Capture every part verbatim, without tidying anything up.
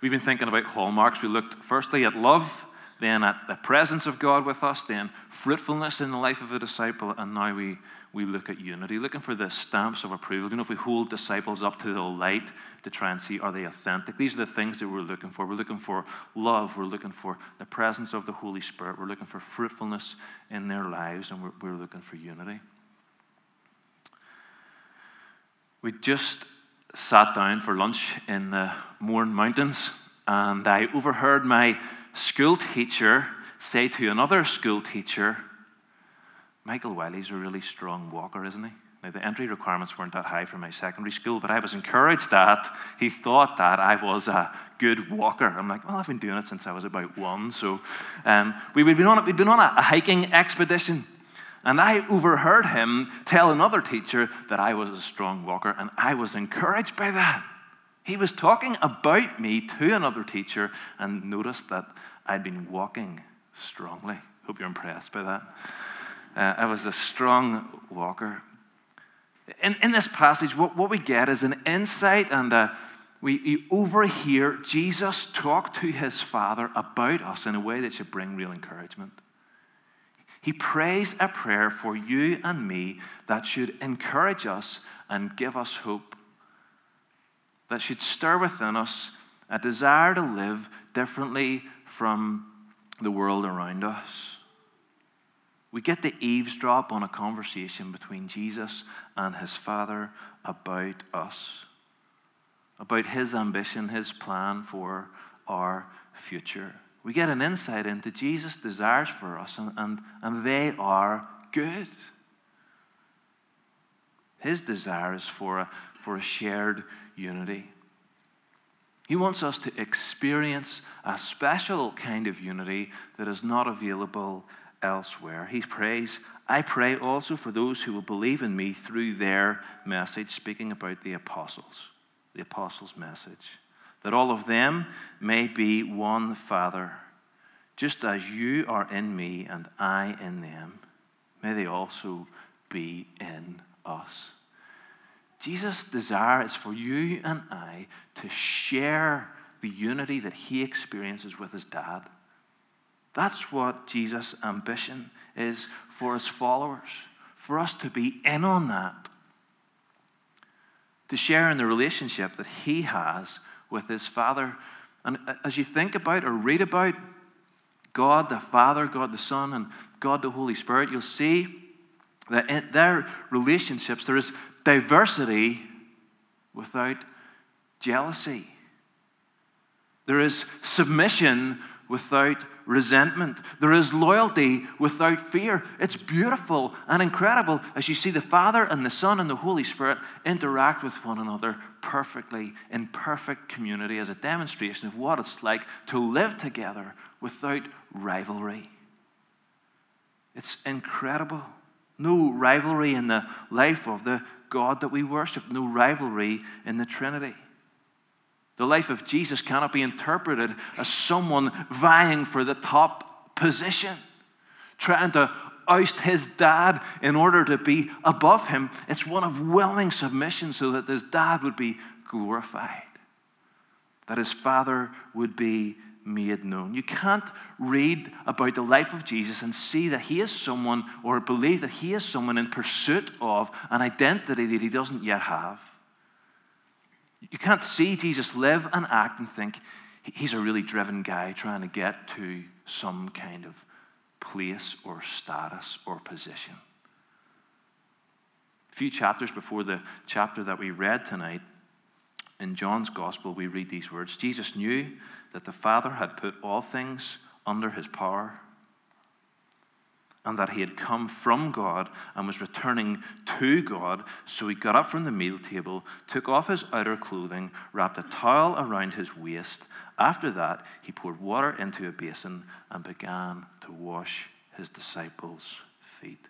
we've been thinking about hallmarks. We looked firstly at love, then at the presence of God with us, then fruitfulness in the life of a disciple, and now we, we look at unity, looking for the stamps of approval. You know, if we hold disciples up to the light to try and see, are they authentic? These are the things that we're looking for. We're looking for love. We're looking for the presence of the Holy Spirit. We're looking for fruitfulness in their lives, and we're, we're looking for unity. We just sat down for lunch in the Mourne Mountains, and I overheard my school teacher say to another school teacher, Michael Wiley's a really strong walker, isn't he? Now, the entry requirements weren't that high for my secondary school, but I was encouraged that he thought that I was a good walker. I'm like, well, I've been doing it since I was about one. So um, we, we'd been on, we'd been on a, a hiking expedition, and I overheard him tell another teacher that I was a strong walker, and I was encouraged by that. He was talking about me to another teacher and noticed that I'd been walking strongly. Hope you're impressed by that. Uh, I was a strong walker. In, in this passage, what, what we get is an insight, and uh, we, we overhear Jesus talk to his Father about us in a way that should bring real encouragement. He prays a prayer for you and me that should encourage us and give us hope, that should stir within us a desire to live differently from the world around us. We get to eavesdrop on a conversation between Jesus and his Father about us, about his ambition, his plan for our future. We get an insight into Jesus' desires for us, and, and, and they are good. His desire is for a, for a shared unity. He wants us to experience a special kind of unity that is not available elsewhere. He prays, I pray also for those who will believe in me through their message, speaking about the apostles, the apostles' message, that all of them may be one Father, just as you are in me and I in them, may they also be in us. Jesus' desire is for you and I to share the unity that he experiences with his dad. That's what Jesus' ambition is for his followers, for us to be in on that, to share in the relationship that he has with his Father. And as you think about or read about God the Father, God the Son, and God the Holy Spirit, you'll see that in their relationships there is diversity without jealousy. There is submission without resentment. There is loyalty without fear. It's beautiful and incredible as you see the Father and the Son and the Holy Spirit interact with one another perfectly in perfect community as a demonstration of what it's like to live together without rivalry. It's incredible. No rivalry in the life of the God that we worship. No rivalry in the Trinity. The life of Jesus cannot be interpreted as someone vying for the top position, trying to oust his dad in order to be above him. It's one of willing submission so that his dad would be glorified, that his Father would be made known. You can't read about the life of Jesus and see that he is someone, or believe that he is someone in pursuit of an identity that he doesn't yet have. You can't see Jesus live and act and think he's a really driven guy trying to get to some kind of place or status or position. A few chapters before the chapter that we read tonight, in John's Gospel, we read these words. Jesus knew that the Father had put all things under his power, and that he had come from God and was returning to God. So he got up from the meal table, took off his outer clothing, wrapped a towel around his waist. After that, he poured water into a basin and began to wash his disciples' feet.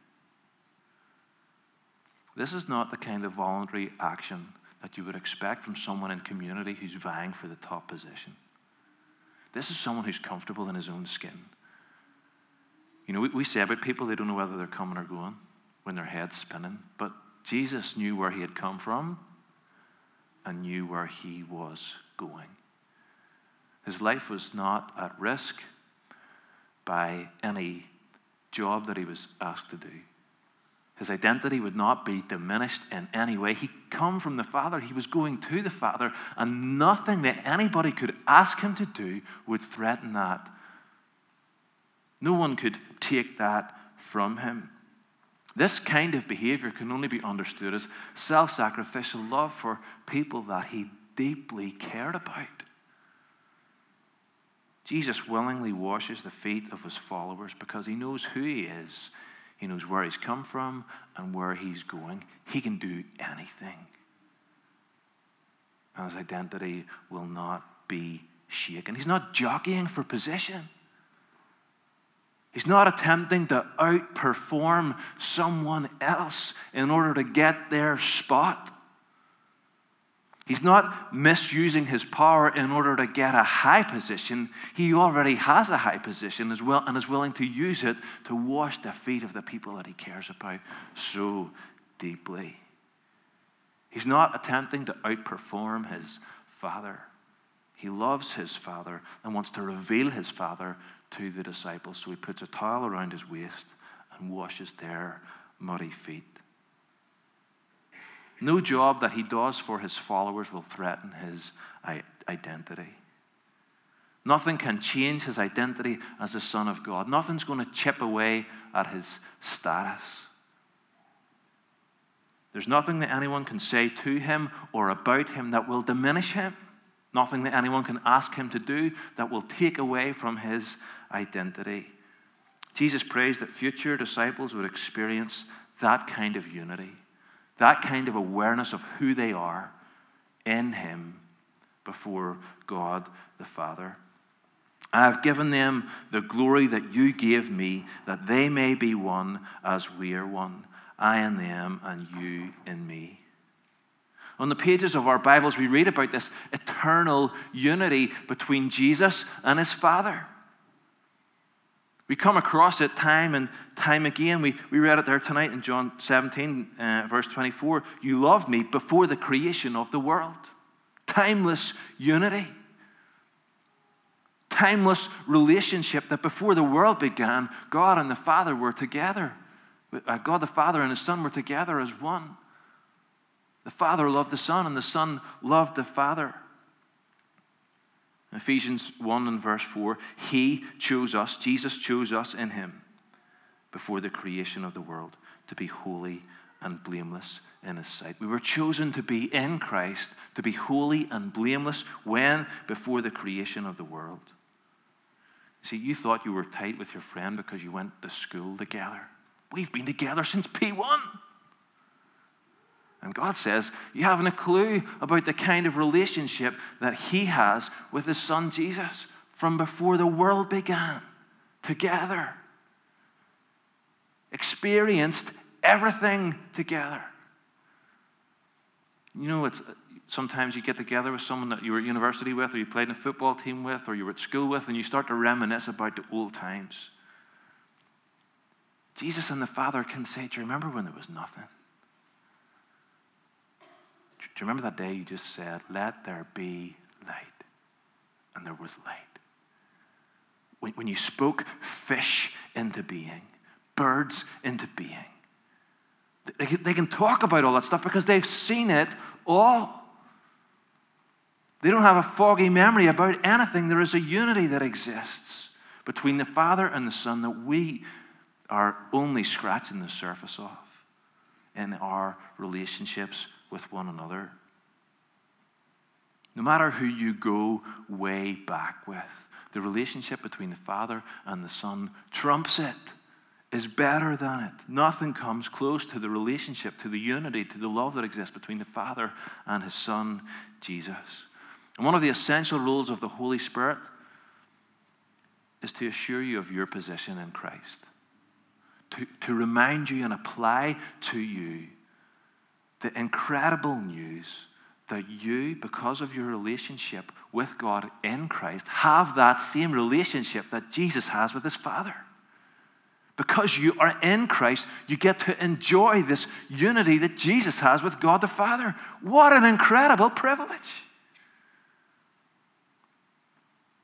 This is not the kind of voluntary action that you would expect from someone in community who's vying for the top position. This is someone who's comfortable in his own skin. You know, we, we say about people, they don't know whether they're coming or going when their head's spinning. But Jesus knew where he had come from and knew where he was going. His life was not at risk by any job that he was asked to do. His identity would not be diminished in any way. He come from the Father. He was going to the Father, and nothing that anybody could ask him to do would threaten that. No one could take that from him. This kind of behavior can only be understood as self-sacrificial love for people that he deeply cared about. Jesus willingly washes the feet of his followers because he knows who he is. He knows where he's come from and where he's going. He can do anything. And his identity will not be shaken. He's not jockeying for position. He's not attempting to outperform someone else in order to get their spot. He's not misusing his power in order to get a high position. He already has a high position as well and is willing to use it to wash the feet of the people that he cares about so deeply. He's not attempting to outperform his Father. He loves his Father and wants to reveal his Father to the disciples. So he puts a towel around his waist and washes their muddy feet. No job that he does for his followers will threaten his identity. Nothing can change his identity as a son of God. Nothing's going to chip away at his status. There's nothing that anyone can say to him or about him that will diminish him. Nothing that anyone can ask him to do that will take away from his identity. Jesus prays that future disciples would experience that kind of unity, that kind of awareness of who they are in him before God the Father. I have given them the glory that you gave me, that they may be one as we are one, I in them and you in me. On the pages of our Bibles, we read about this eternal unity between Jesus and his Father. We come across it time and time again. We, we read it there tonight in John seventeen, uh, verse twenty-four. You loved me before the creation of the world. Timeless unity. Timeless relationship that before the world began, God and the Father were together. Uh, God the Father and his Son were together as one. The Father loved the Son and the Son loved the Father. Ephesians one and verse four, he chose us, Jesus chose us in him before the creation of the world to be holy and blameless in his sight. We were chosen to be in Christ, to be holy and blameless when? Before the creation of the world. See, you thought you were tight with your friend because you went to school together. We've been together since P one. And God says, you haven't a clue about the kind of relationship that he has with his Son Jesus from before the world began. Together. Experienced everything together. You know, it's sometimes you get together with someone that you were at university with, or you played in a football team with, or you were at school with, and you start to reminisce about the old times. Jesus and the Father can say, do you remember when there was nothing? Do you remember that day you just said, let there be light? And there was light. When, when you spoke fish into being, birds into being. They, they can talk about all that stuff because they've seen it all. They don't have a foggy memory about anything. There is a unity that exists between the Father and the Son that we are only scratching the surface of in our relationships with one another. No matter who you go way back with, the relationship between the Father and the Son trumps it, is better than it. Nothing comes close to the relationship, to the unity, to the love that exists between the Father and his Son, Jesus. And one of the essential roles of the Holy Spirit is to assure you of your position in Christ, to, to remind you and apply to you the incredible news that you, because of your relationship with God in Christ, have that same relationship that Jesus has with his Father. Because you are in Christ, you get to enjoy this unity that Jesus has with God the Father. What an incredible privilege.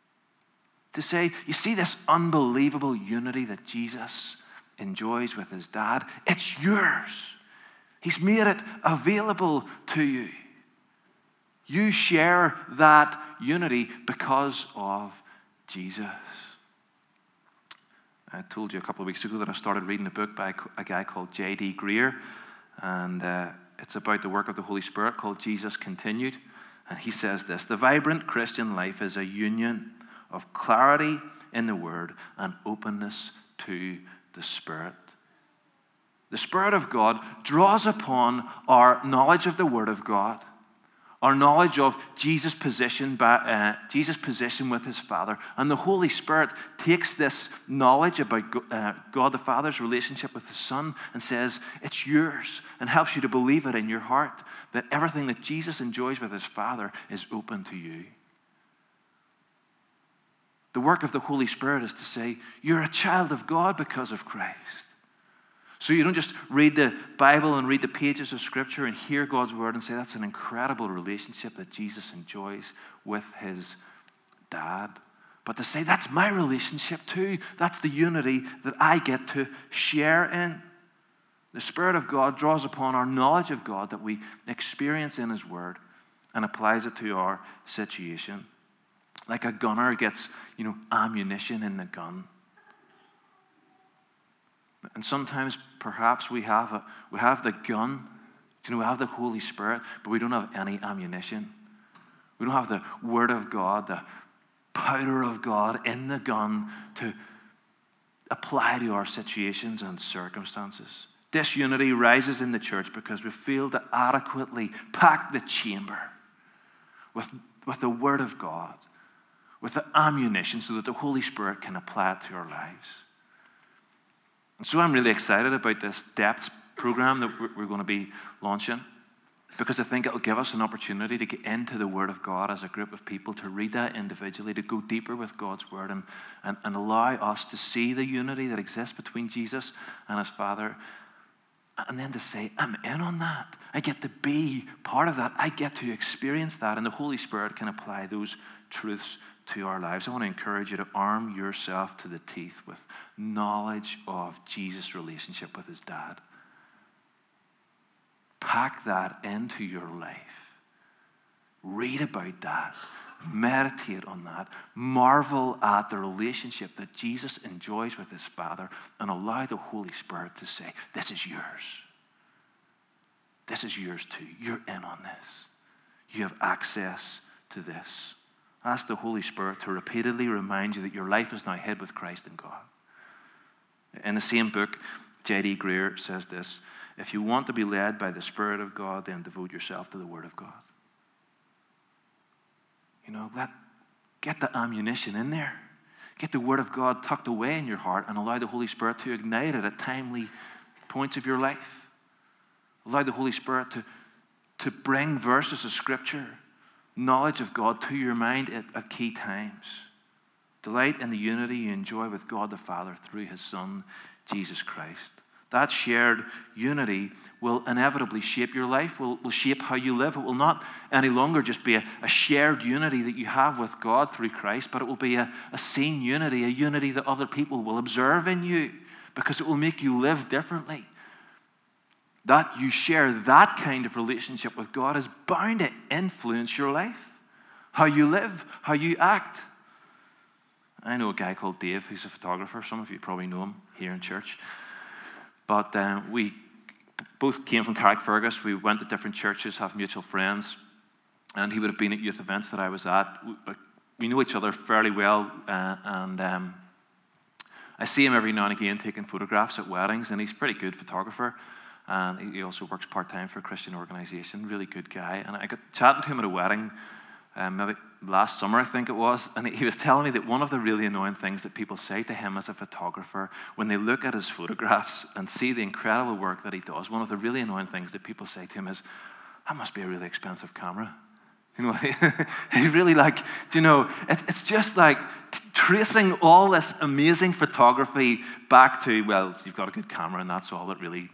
to say, you see this unbelievable unity that Jesus enjoys with his dad? It's yours. He's made it available to you. You share that unity because of Jesus. I told you a couple of weeks ago that I started reading a book by a guy called J D Greer, and uh, it's about the work of the Holy Spirit called Jesus Continued. And he says this: the vibrant Christian life is a union of clarity in the Word and openness to the Spirit. The Spirit of God draws upon our knowledge of the Word of God, our knowledge of Jesus' position, by, uh, Jesus' position with his Father, and the Holy Spirit takes this knowledge about uh, God the Father's relationship with the Son and says, it's yours, and helps you to believe it in your heart, that everything that Jesus enjoys with his Father is open to you. The work of the Holy Spirit is to say, you're a child of God because of Christ. So you don't just read the Bible and read the pages of Scripture and hear God's word and say, that's an incredible relationship that Jesus enjoys with his dad. But to say, that's my relationship too. That's the unity that I get to share in. The Spirit of God draws upon our knowledge of God that we experience in his word and applies it to our situation. Like a gunner gets, you know, ammunition in the gun. And sometimes, perhaps, we have a, we have the gun, you know, we have the Holy Spirit, but we don't have any ammunition. We don't have the Word of God, the powder of God in the gun to apply to our situations and circumstances. Disunity rises in the church because we fail to adequately pack the chamber with, with the Word of God, with the ammunition so that the Holy Spirit can apply it to our lives. And so I'm really excited about this depth program that we're going to be launching, because I think it'll give us an opportunity to get into the Word of God as a group of people, to read that individually, to go deeper with God's Word, and, and, and allow us to see the unity that exists between Jesus and his Father, and then to say, I'm in on that. I get to be part of that. I get to experience that, and the Holy Spirit can apply those truths to our lives. I want to encourage you to arm yourself to the teeth with knowledge of Jesus' relationship with his dad. Pack that into your life. Read about that. Meditate on that. Marvel at the relationship that Jesus enjoys with his Father, and allow the Holy Spirit to say, this is yours. This is yours too. You're in on this. You have access to this. Ask the Holy Spirit to repeatedly remind you that your life is now hid with Christ in God. In the same book, J D Greer says this: if you want to be led by the Spirit of God, then devote yourself to the Word of God. You know, let, get the ammunition in there. Get the Word of God tucked away in your heart and allow the Holy Spirit to ignite it at timely points of your life. Allow the Holy Spirit to, to bring verses of Scripture, knowledge of God to your mind at, at key times. Delight in the unity you enjoy with God the Father through his Son, Jesus Christ. That shared unity will inevitably shape your life, will, will shape how you live. It will not any longer just be a, a shared unity that you have with God through Christ, but it will be a, a seen unity, a unity that other people will observe in you, because it will make you live differently. That you share that kind of relationship with God is bound to influence your life, how you live, how you act. I know a guy called Dave who's a photographer. Some of you probably know him here in church. But um, we both came from Carrickfergus. We went to different churches, have mutual friends, and he would have been at youth events that I was at. We, we know each other fairly well, uh, and um, I see him every now and again taking photographs at weddings, and he's a pretty good photographer. And he also works part-time for a Christian organization, really good guy. And I got chatting to him at a wedding, um, maybe last summer, I think it was, and he was telling me that one of the really annoying things that people say to him as a photographer, when they look at his photographs and see the incredible work that he does, one of the really annoying things that people say to him is, that must be a really expensive camera. You know, he really like, you know, it, it's just like t- tracing all this amazing photography back to, well, you've got a good camera and that's all that really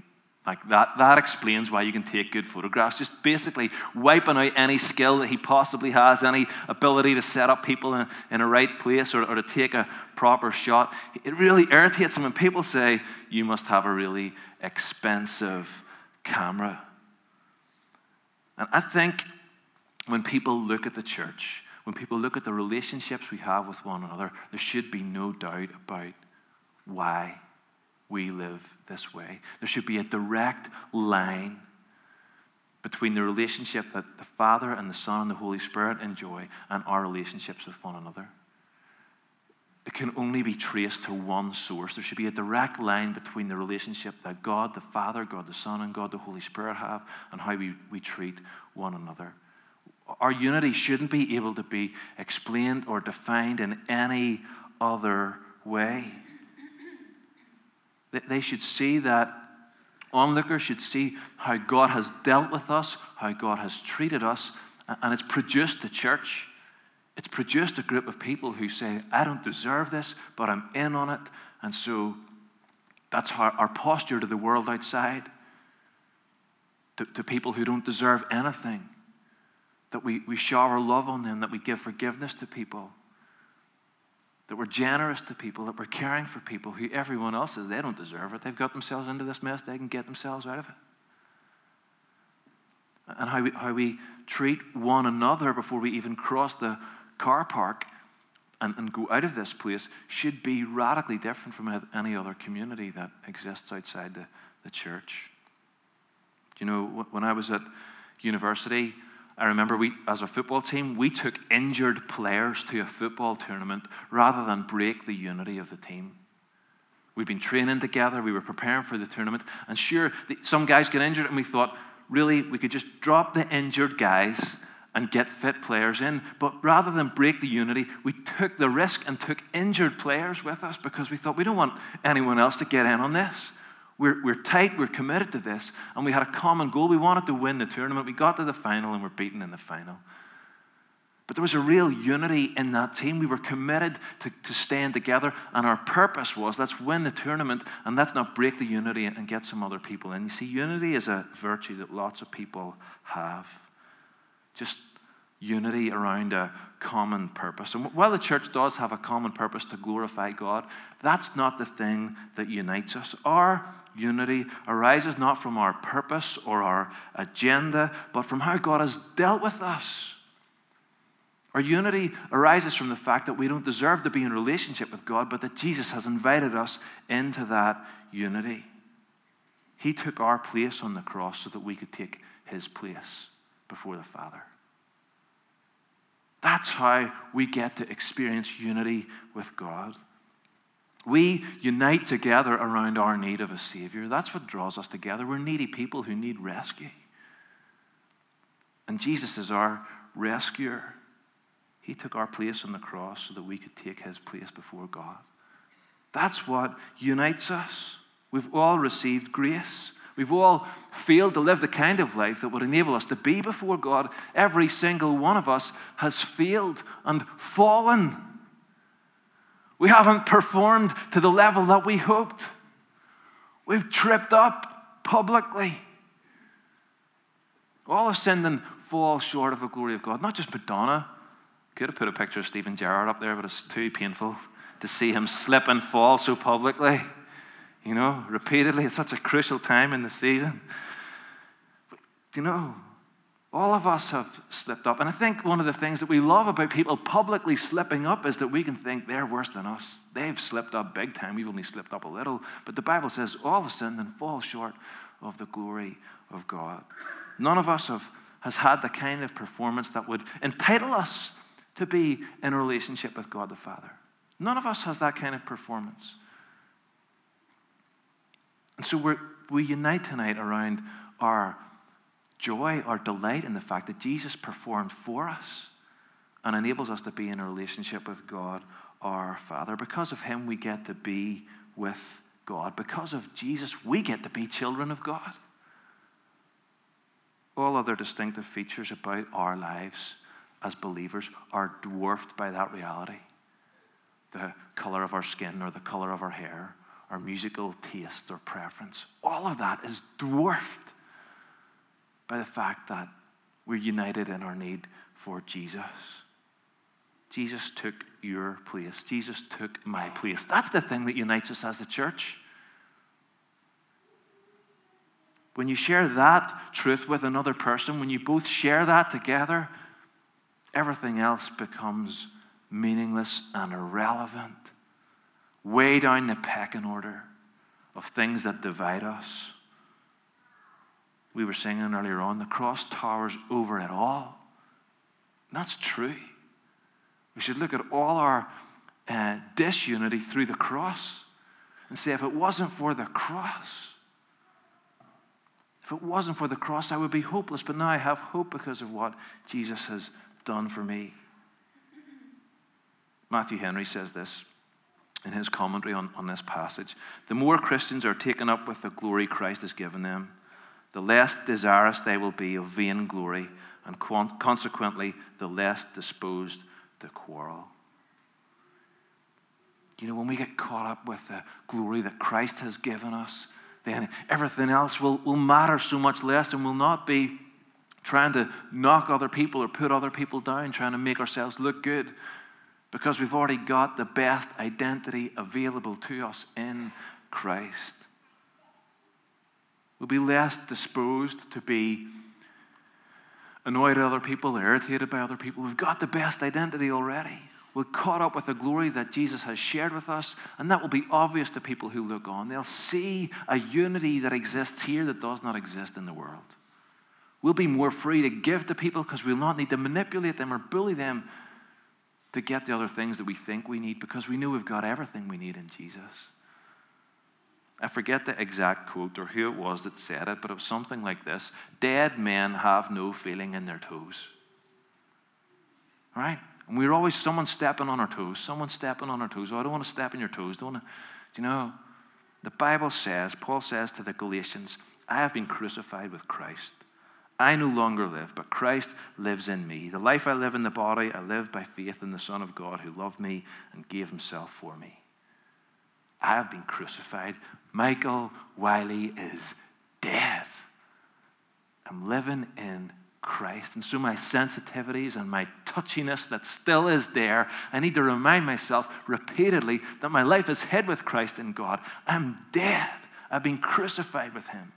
Like that, that explains why you can take good photographs. Just basically wiping out any skill that he possibly has, any ability to set up people in, in a right place or, or to take a proper shot. It really irritates him when people say, you must have a really expensive camera. And I think when people look at the church, when people look at the relationships we have with one another, there should be no doubt about why we live this way. There should be a direct line between the relationship that the Father and the Son and the Holy Spirit enjoy and our relationships with one another. It can only be traced to one source. There should be a direct line between the relationship that God the Father, God the Son, and God the Holy Spirit have and how we, we treat one another. Our unity shouldn't be able to be explained or defined in any other way. They should see that, onlookers should see how God has dealt with us, how God has treated us, and it's produced the church. It's produced a group of people who say, I don't deserve this, but I'm in on it. And so that's how our posture to the world outside, to, to people who don't deserve anything, that we, we shower love on them, that we give forgiveness to people, that we're generous to people, that we're caring for people who everyone else says they don't deserve it. They've got themselves into this mess. They can get themselves out of it. And how we, how we treat one another before we even cross the car park and, and go out of this place should be radically different from any other community that exists outside the, the church. You know, when I was at university, I remember we, as a football team, we took injured players to a football tournament rather than break the unity of the team. We'd been training together, we were preparing for the tournament, and sure, the, some guys get injured, and we thought, really, we could just drop the injured guys and get fit players in. But rather than break the unity, we took the risk and took injured players with us because we thought we don't want anyone else to get in on this. We're, we're tight, we're committed to this, and we had a common goal. We wanted to win the tournament. We got to the final and we're beaten in the final. But there was a real unity in that team. We were committed to, to staying together, and our purpose was, let's win the tournament and let's not break the unity and get some other people in. You see, unity is a virtue that lots of people have. Just unity around a common purpose. And while the church does have a common purpose to glorify God, that's not the thing that unites us. Our unity arises not from our purpose or our agenda, but from how God has dealt with us. Our unity arises from the fact that we don't deserve to be in relationship with God, but that Jesus has invited us into that unity. He took our place on the cross so that we could take his place before the Father. That's how we get to experience unity with God. We unite together around our need of a Savior. That's what draws us together. We're needy people who need rescue. And Jesus is our rescuer. He took our place on the cross so that we could take his place before God. That's what unites us. We've all received grace. We've all failed to live the kind of life that would enable us to be before God. Every single one of us has failed and fallen. We haven't performed to the level that we hoped. We've tripped up publicly. All have sinned and fall short of the glory of God. Not just Madonna. Could have put a picture of Stephen Gerrard up there, but it's too painful to see him slip and fall so publicly. You know, repeatedly. It's such a crucial time in the season. But, you know, all of us have slipped up. And I think one of the things that we love about people publicly slipping up is that we can think they're worse than us. They've slipped up big time. We've only slipped up a little. But the Bible says all have sinned and fall short of the glory of God. None of us have, has had the kind of performance that would entitle us to be in a relationship with God the Father. None of us has that kind of performance. And so we're, we unite tonight around our joy, our delight in the fact that Jesus performed for us and enables us to be in a relationship with God, our Father. Because of him, we get to be with God. Because of Jesus, we get to be children of God. All other distinctive features about our lives as believers are dwarfed by that reality. The color of our skin or the color of our hair our musical taste or preference. All of that is dwarfed by the fact that we're united in our need for Jesus. Jesus took your place. Jesus took my place. That's the thing that unites us as the church. When you share that truth with another person, when you both share that together, everything else becomes meaningless and irrelevant. Way down the pecking order of things that divide us. We were singing earlier on, the cross towers over it all. And that's true. We should look at all our uh, disunity through the cross and say, if it wasn't for the cross, if it wasn't for the cross, I would be hopeless. But now I have hope because of what Jesus has done for me. Matthew Henry says this in his commentary on, on this passage. The more Christians are taken up with the glory Christ has given them, the less desirous they will be of vain glory, and consequently, the less disposed to quarrel. You know, when we get caught up with the glory that Christ has given us, then everything else will, will matter so much less, and will not be trying to knock other people or put other people down, trying to make ourselves look good, because we've already got the best identity available to us in Christ. We'll be less disposed to be annoyed at other people, irritated by other people. We've got the best identity already. We're caught up with the glory that Jesus has shared with us, and that will be obvious to people who look on. They'll see a unity that exists here that does not exist in the world. We'll be more free to give to people because we'll not need to manipulate them or bully them to get the other things that we think we need, because we know we've got everything we need in Jesus. I forget the exact quote or who it was that said it, but it was something like this: dead men have no feeling in their toes. Right? And we're always someone stepping on our toes, someone stepping on our toes. Oh, I don't want to step on your toes. Don't want to. Do you know, the Bible says, Paul says to the Galatians, I have been crucified with Christ. I no longer live, but Christ lives in me. The life I live in the body, I live by faith in the Son of God who loved me and gave himself for me. I have been crucified. Michael Wiley is dead. I'm living in Christ. And so my sensitivities and my touchiness that still is there, I need to remind myself repeatedly that my life is hid with Christ in God. I'm dead. I've been crucified with him.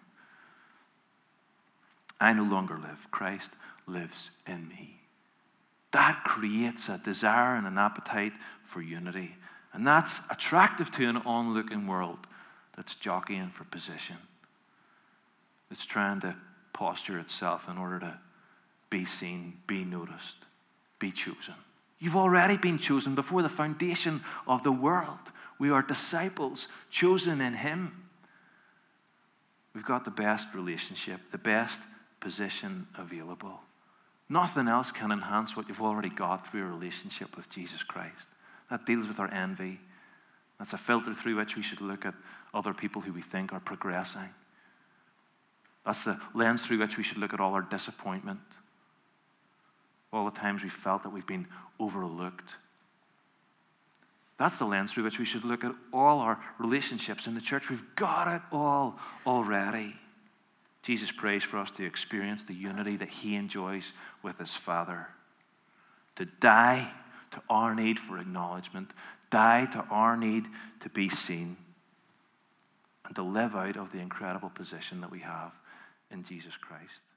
I no longer live. Christ lives in me. That creates a desire and an appetite for unity. And that's attractive to an onlooking world that's jockeying for position. It's trying to posture itself in order to be seen, be noticed, be chosen. You've already been chosen before the foundation of the world. We are disciples chosen in him. We've got the best relationship, the best position available. Nothing else can enhance what you've already got through a relationship with Jesus Christ. That deals with our envy. That's a filter through which we should look at other people who we think are progressing. That's the lens through which we should look at all our disappointment, all the times we felt that we've been overlooked. That's the lens through which we should look at all our relationships in the church. We've got it all already. Jesus prays for us to experience the unity that he enjoys with his Father. To die to our need for acknowledgement, die to our need to be seen, and to live out of the incredible position that we have in Jesus Christ.